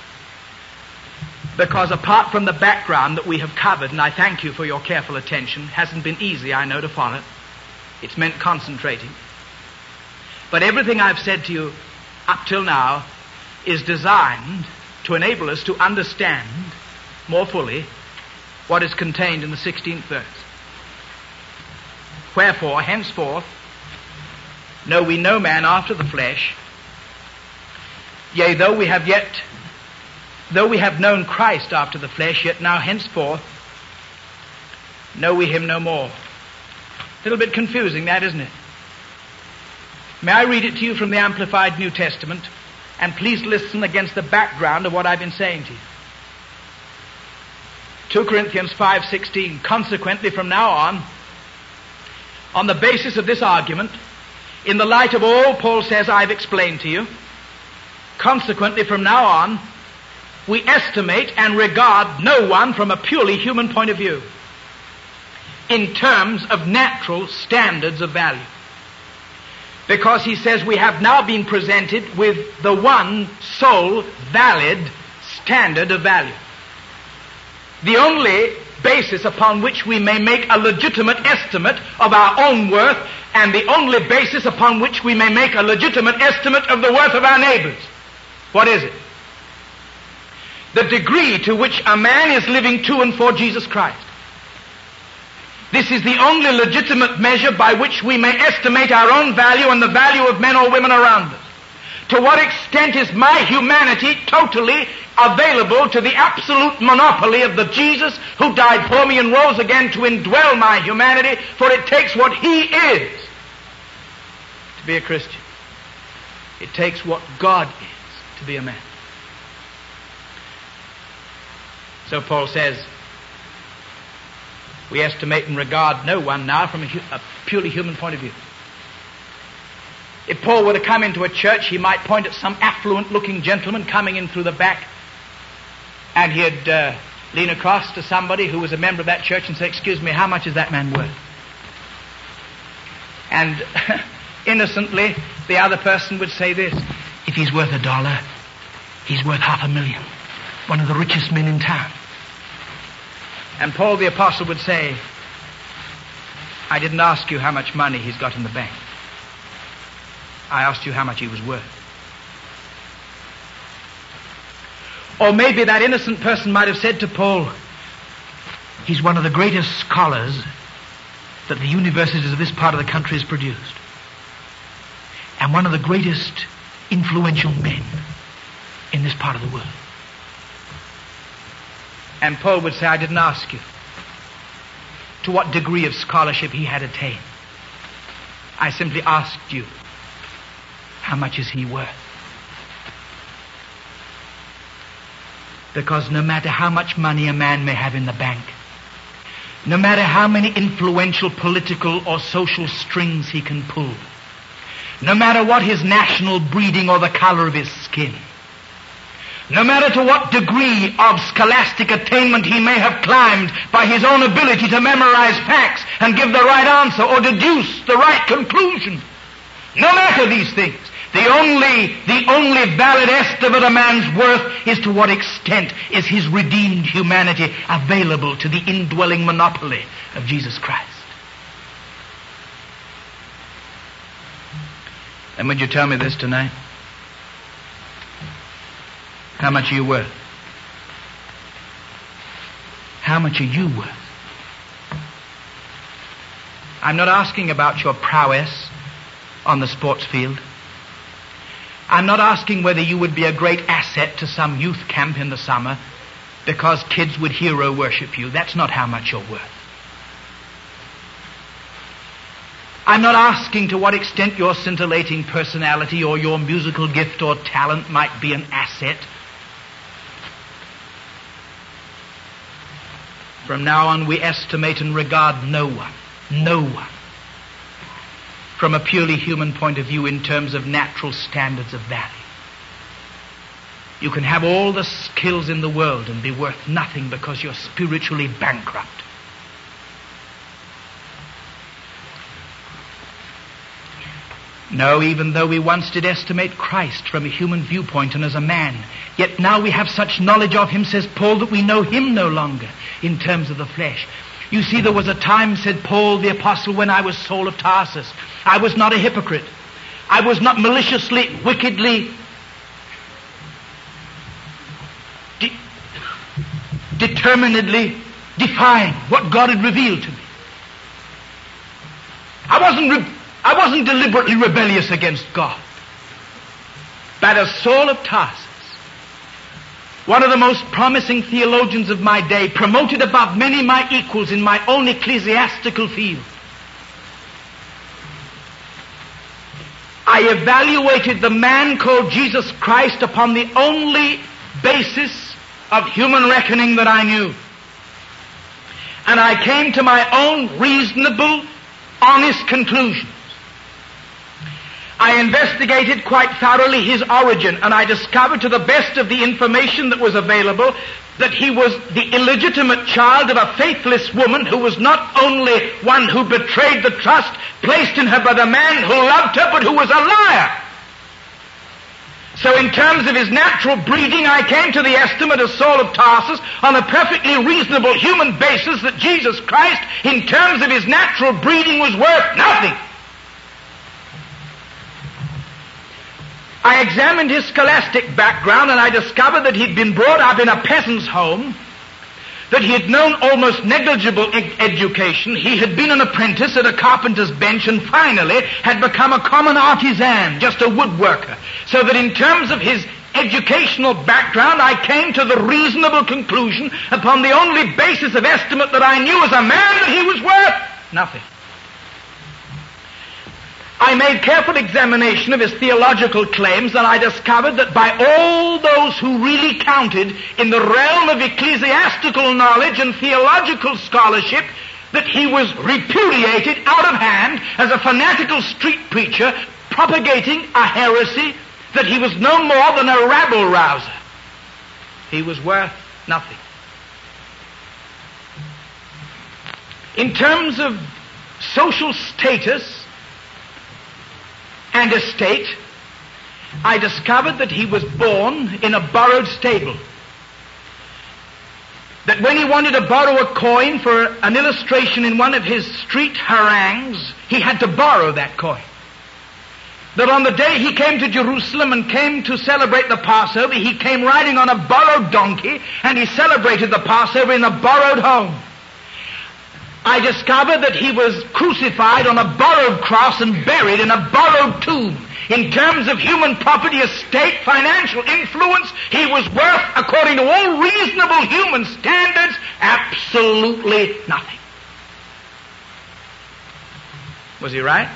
Because apart from the background that we have covered, and I thank you for your careful attention, hasn't been easy, I know, to follow. It's meant concentrating. But everything I've said to you up till now is designed to enable us to understand more fully what is contained in the sixteenth verse. Wherefore, henceforth, know we no man after the flesh. Yea, though we have yet, though we have known Christ after the flesh, yet now henceforth know we Him no more. A little bit confusing, that, isn't it? May I read it to you from the Amplified New Testament, and please listen against the background of what I've been saying to you. two Corinthians five sixteen. Consequently, from now on, on the basis of this argument, in the light of all Paul says I've explained to you, consequently, from now on, we estimate and regard no one from a purely human point of view in terms of natural standards of value. Because he says we have now been presented with the one sole valid standard of value. The only basis upon which we may make a legitimate estimate of our own worth, and the only basis upon which we may make a legitimate estimate of the worth of our neighbors. What is it? The degree to which a man is living to and for Jesus Christ. This is the only legitimate measure by which we may estimate our own value and the value of men or women around us. To what extent is my humanity totally available to the absolute monopoly of the Jesus who died for me and rose again to indwell my humanity, for it takes what he is to be a Christian. It takes what God is to be a man. So Paul says, we estimate and regard no one now from a, hu- a purely human point of view. If Paul were to come into a church, he might point at some affluent-looking gentleman coming in through the back, and he'd uh, lean across to somebody who was a member of that church and say, excuse me, how much is that man worth? And innocently, the other person would say this, if he's worth a dollar, he's worth half a million. One of the richest men in town. And Paul the Apostle would say, I didn't ask you how much money he's got in the bank. I asked you how much he was worth. Or maybe that innocent person might have said to Paul, he's one of the greatest scholars that the universities of this part of the country has produced. And one of the greatest influential men in this part of the world. And Paul would say, I didn't ask you to what degree of scholarship he had attained. I simply asked you, how much is he worth? Because no matter how much money a man may have in the bank, no matter how many influential political or social strings he can pull, no matter what his national breeding or the color of his skin, no matter to what degree of scholastic attainment he may have climbed by his own ability to memorize facts and give the right answer or deduce the right conclusion, no matter these things, the only, the only valid estimate of a man's worth is to what extent is his redeemed humanity available to the indwelling monopoly of Jesus Christ. And would you tell me this tonight? How much are you worth? How much are you worth? I'm not asking about your prowess on the sports field. I'm not asking whether you would be a great asset to some youth camp in the summer because kids would hero worship you. That's not how much you're worth. I'm not asking to what extent your scintillating personality or your musical gift or talent might be an asset. From now on, we estimate and regard no one, no one, from a purely human point of view in terms of natural standards of value. You can have all the skills in the world and be worth nothing because you're spiritually bankrupt. No, even though we once did estimate Christ from a human viewpoint and as a man, yet now we have such knowledge of him, says Paul, that we know him no longer in terms of the flesh. You see, there was a time, said Paul the Apostle, when I was Saul of Tarsus. I was not a hypocrite. I was not maliciously, wickedly, de- determinedly defying what God had revealed to me. I wasn't re- I wasn't deliberately rebellious against God. But as Saul of Tarsus, one of the most promising theologians of my day, promoted above many my equals in my own ecclesiastical field, I evaluated the man called Jesus Christ upon the only basis of human reckoning that I knew. And I came to my own reasonable, honest conclusions. I investigated quite thoroughly his origin, and I discovered to the best of the information that was available that he was the illegitimate child of a faithless woman who was not only one who betrayed the trust placed in her by the man who loved her, but who was a liar. So in terms of his natural breeding, I came to the estimate of Saul of Tarsus on a perfectly reasonable human basis that Jesus Christ, in terms of his natural breeding, was worth nothing. I examined his scholastic background, and I discovered that he'd been brought up in a peasant's home, that he had known almost negligible ed- education, he had been an apprentice at a carpenter's bench, and finally had become a common artisan, just a woodworker. So that in terms of his educational background, I came to the reasonable conclusion, upon the only basis of estimate that I knew as a man, that he was worth nothing. I made careful examination of his theological claims, and I discovered that by all those who really counted in the realm of ecclesiastical knowledge and theological scholarship, that he was repudiated out of hand as a fanatical street preacher propagating a heresy, that he was no more than a rabble-rouser. He was worth nothing. In terms of social status and estate, I discovered that he was born in a borrowed stable. That when he wanted to borrow a coin for an illustration in one of his street harangues, he had to borrow that coin. That on the day he came to Jerusalem and came to celebrate the Passover, he came riding on a borrowed donkey, and he celebrated the Passover in a borrowed home. I discovered that he was crucified on a borrowed cross and buried in a borrowed tomb. In terms of human property, estate, financial influence, he was worth, according to all reasonable human standards, absolutely nothing. Was he right?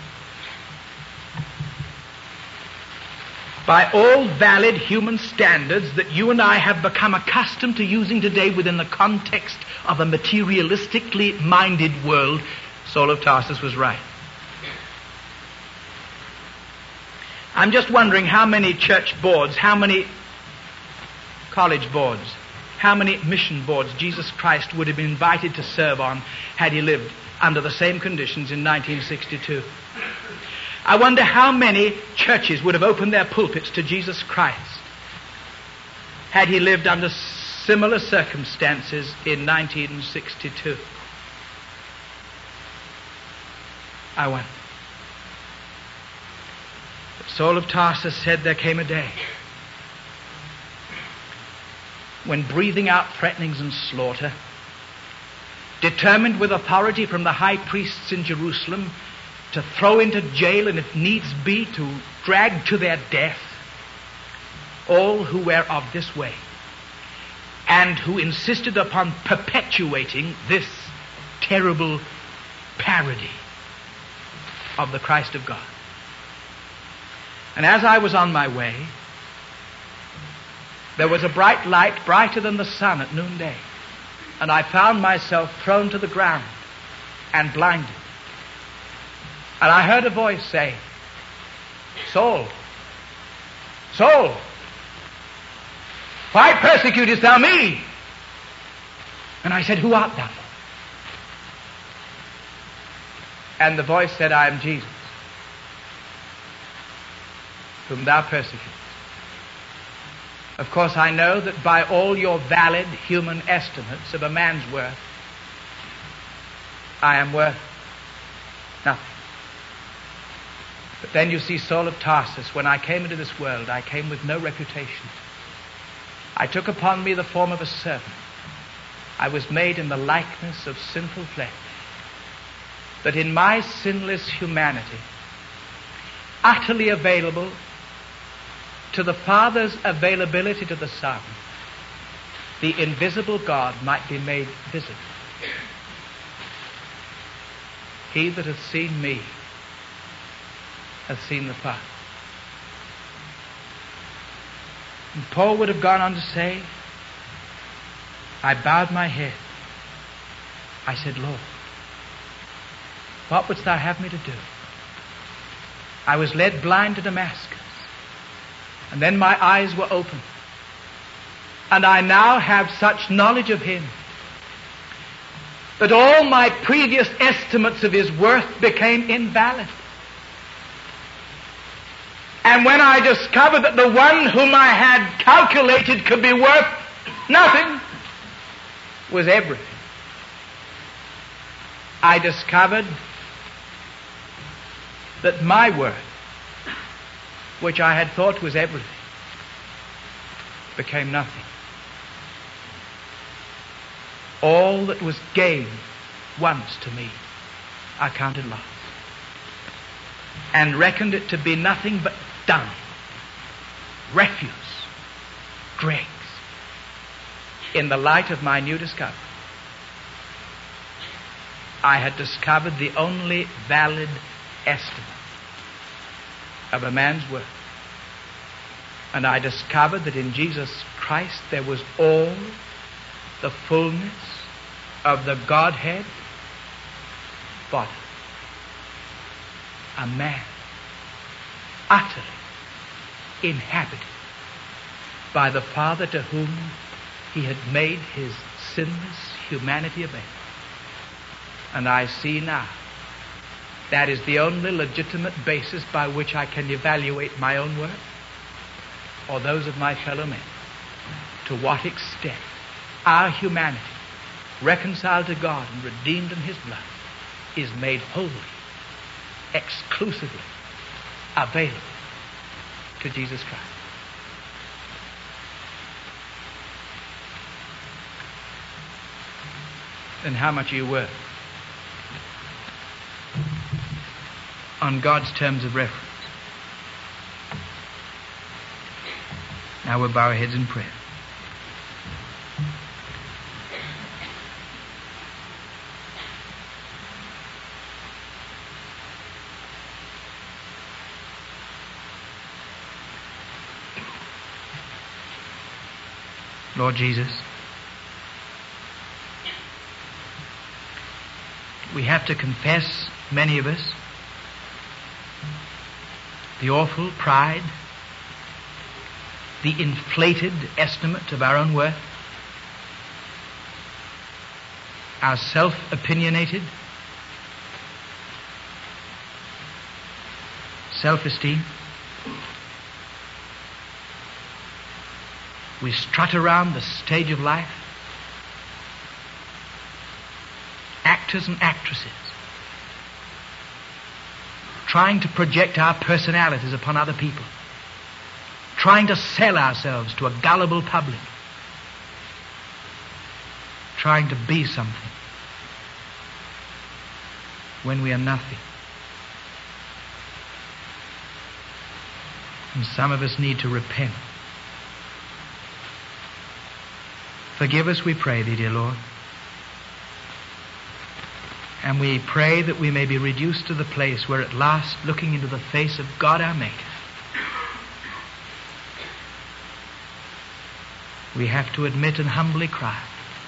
By all valid human standards that you and I have become accustomed to using today within the context of a materialistically minded world, Saul of Tarsus was right. I'm just wondering how many church boards, how many college boards, how many mission boards Jesus Christ would have been invited to serve on had he lived under the same conditions in nineteen sixty-two. I wonder how many churches would have opened their pulpits to Jesus Christ had he lived under similar circumstances in nineteen sixty-two. I wonder. But Saul of Tarsus said there came a day when, breathing out threatenings and slaughter, determined with authority from the high priests in Jerusalem to throw into jail, and if needs be, to drag to their death all who were of this way, and who insisted upon perpetuating this terrible parody of the Christ of God. And as I was on my way, there was a bright light, brighter than the sun at noonday, and I found myself thrown to the ground and blinded. And I heard a voice say, Saul, Saul, why persecutest thou me? And I said, who art thou? And the voice said, I am Jesus, whom thou persecutest. Of course, I know that by all your valid human estimates of a man's worth, I am worth nothing. But then you see, Saul of Tarsus, when I came into this world, I came with no reputation. I took upon me the form of a servant. I was made in the likeness of sinful flesh. That in my sinless humanity, utterly available to the Father's availability to the Son, the invisible God might be made visible. He that hath seen me hath seen the Father. And Paul would have gone on to say, I bowed my head. I said, Lord, what wouldst thou have me to do? I was led blind to Damascus, and then my eyes were opened, and I now have such knowledge of him that all my previous estimates of his worth became invalid. And when I discovered that the one whom I had calculated could be worth nothing was everything, I discovered that my worth, which I had thought was everything, became nothing. All that was gained once to me, I counted loss, and reckoned it to be nothing but dung refuse, dregs. In the light of my new discovery, I had discovered the only valid estimate of a man's worth. And I discovered that in Jesus Christ there was all the fullness of the Godhead bodily. A man utterly inhabited by the Father to whom he had made his sinless humanity available. And I see now that is the only legitimate basis by which I can evaluate my own work or those of my fellow men. To what extent our humanity, reconciled to God and redeemed in his blood, is made wholly, exclusively available to Jesus Christ. Then how much are you worth on God's terms of reference? Now we'll bow our heads in prayer. Lord Jesus, we have to confess, many of us, the awful pride, the inflated estimate of our own worth, our self-opinionated self-esteem. We strut around the stage of life, actors and actresses, trying to project our personalities upon other people, trying to sell ourselves to a gullible public, trying to be something when we are nothing. And some of us need to repent. Forgive us, we pray thee, dear Lord. And we pray that we may be reduced to the place where at last, looking into the face of God our Maker, we have to admit and humbly cry,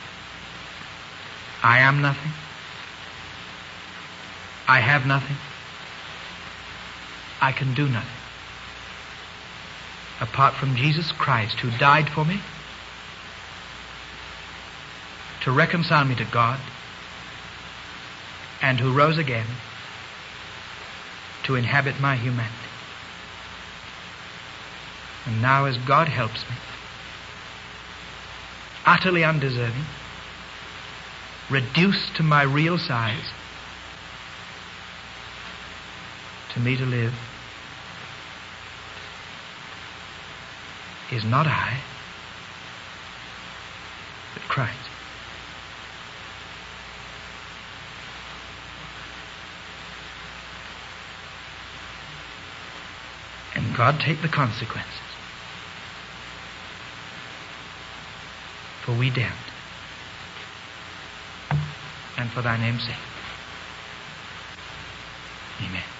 I am nothing. I have nothing. I can do nothing apart from Jesus Christ, who died for me to reconcile me to God, and who rose again to inhabit my humanity. And now, as God helps me, utterly undeserving, reduced to my real size, to me to live is not I, but Christ. And God take the consequences, for we daren't, and for thy name's sake. Amen.